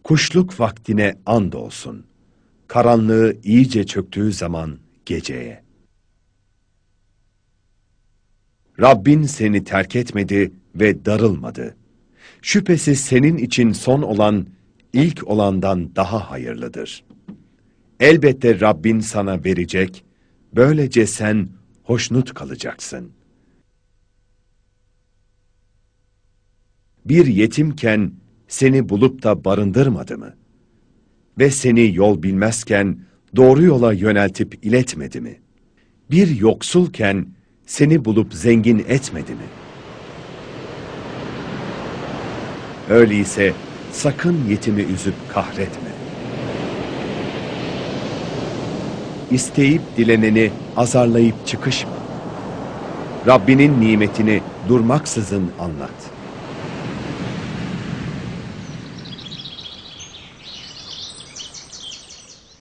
Kuşluk vaktine andolsun. Karanlığı iyice çöktüğü zaman geceye. Rabbin seni terk etmedi ve darılmadı. Şüphesiz senin için son olan, ilk olandan daha hayırlıdır. Elbette Rabbin sana verecek, böylece sen hoşnut kalacaksın. Bir yetimken seni bulup da barındırmadı mı? Ve seni yol bilmezken doğru yola yöneltip iletmedi mi? Bir yoksulken seni bulup zengin etmedi mi? Öyleyse sakın yetimi üzüp kahretme. İsteyip dileneni azarlayıp çıkışma. Rabbinin nimetini durmaksızın anlat.